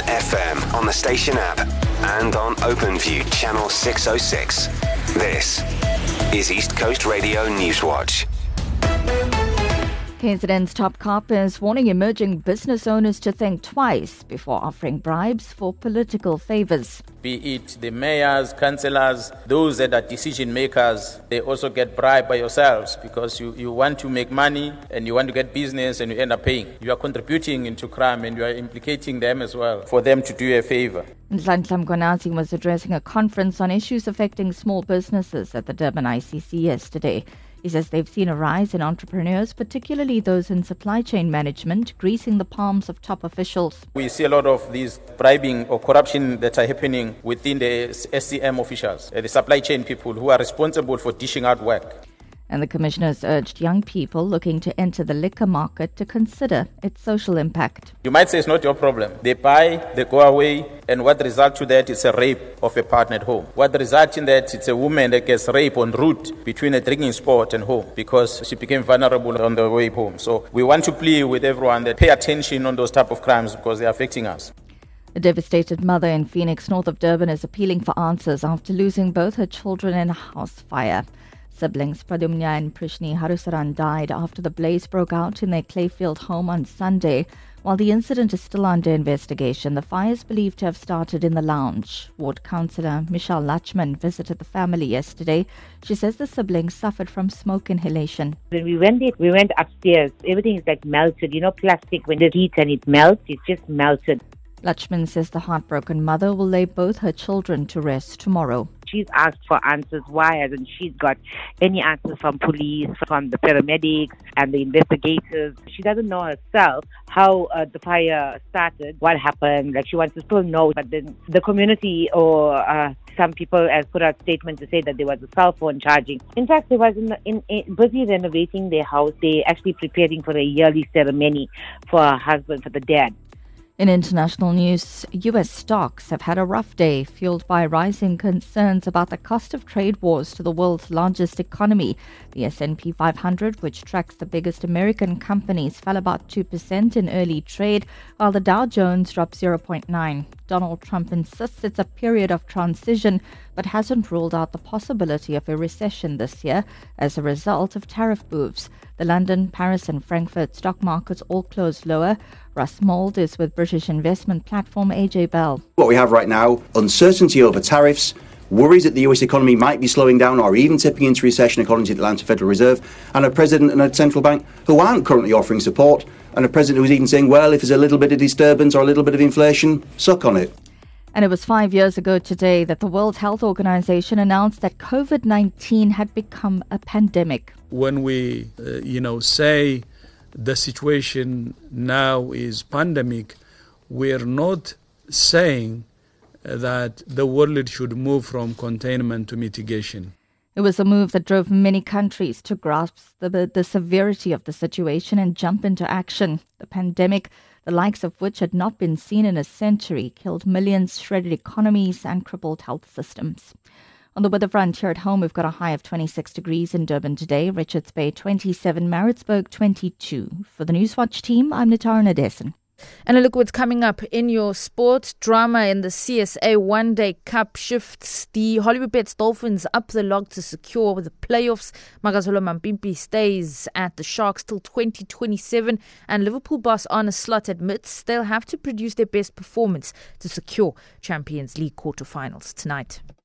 FM on the station app and on OpenView channel 606. This is East Coast Radio Newswatch. KZN's top cop is warning emerging business owners to think twice before offering bribes for political favors. Be it the mayors, councillors, those that are decision makers, they also get bribed by yourselves because you want to make money and you want to get business and you end up paying. You are contributing into crime and you are implicating them as well for them to do a favor. Nhlanhla Mkhwanazi was addressing a conference on issues affecting small businesses at the Durban ICC yesterday. He says they've seen a rise in entrepreneurs, particularly those in supply chain management, greasing the palms of top officials. We see a lot of these bribing or corruption that are happening within the SCM officials, the supply chain people who are responsible for dishing out work. And the commissioners urged young people looking to enter the liquor market to consider its social impact. You might say it's not your problem. They buy, they go away, and what results to that is a rape of a partner at home. What results in that, it's a woman that gets raped en route between a drinking spot and home because she became vulnerable on the way home. So we want to plead with everyone that pay attention on those type of crimes because they're affecting us. A devastated mother in Phoenix, north of Durban, is appealing for answers after losing both her children in a house fire. Siblings Pradumnya and Prishni Harusaran died after the blaze broke out in their Clayfield home on Sunday. While the incident is still under investigation, the fire is believed to have started in the lounge. Ward Councillor Michelle Lachman visited the family yesterday. She says the siblings suffered from smoke inhalation. When we went there, we went upstairs. Everything is like melted. You know, plastic, when it heats and it melts, it just melted. Lachman says the heartbroken mother will lay both her children to rest tomorrow. She's asked for answers. Why hasn't she got any answers from police, from the paramedics and the investigators? She doesn't know herself how the fire started, what happened. Like, she wants to still know. But then the community or some people have put out statements to say that there was a cell phone charging. In fact, they was busy renovating their house. They actually preparing for a yearly ceremony for her husband, for the dad. In international news, U.S. stocks have had a rough day, fueled by rising concerns about the cost of trade wars to the world's largest economy. The S&P 500, which tracks the biggest American companies, fell about 2% in early trade, while the Dow Jones dropped 0.9%. Donald Trump insists it's a period of transition, but hasn't ruled out the possibility of a recession this year as a result of tariff moves. The London, Paris and Frankfurt stock markets all closed lower. Russ Mould is with British investment platform AJ Bell. What we have right now, uncertainty over tariffs, worries that the US economy might be slowing down or even tipping into recession according to the Atlanta Federal Reserve, and a president and a central bank who aren't currently offering support, and a president who's even saying, well, if there's a little bit of disturbance or a little bit of inflation, suck on it. And it was 5 years ago today that the World Health Organization announced that COVID-19 had become a pandemic. When we, say the situation now is pandemic, we're not saying that the world should move from containment to mitigation. It was a move that drove many countries to grasp the severity of the situation and jump into action. The pandemic, the likes of which had not been seen in a century, killed millions, shredded economies and crippled health systems. On the weather front, here at home, we've got a high of 26 degrees in Durban today, Richards Bay 27, Maritzburg 22. For the Newswatch team, I'm Nitara Nadesan. And a look what's coming up in your sport. Drama in the CSA One Day Cup shifts the Hollywood Dolphins up the log to secure the playoffs. Magazolo Mampimpi stays at the Sharks till 2027, and Liverpool boss Arne Slot admits they'll have to produce their best performance to secure Champions League quarterfinals tonight.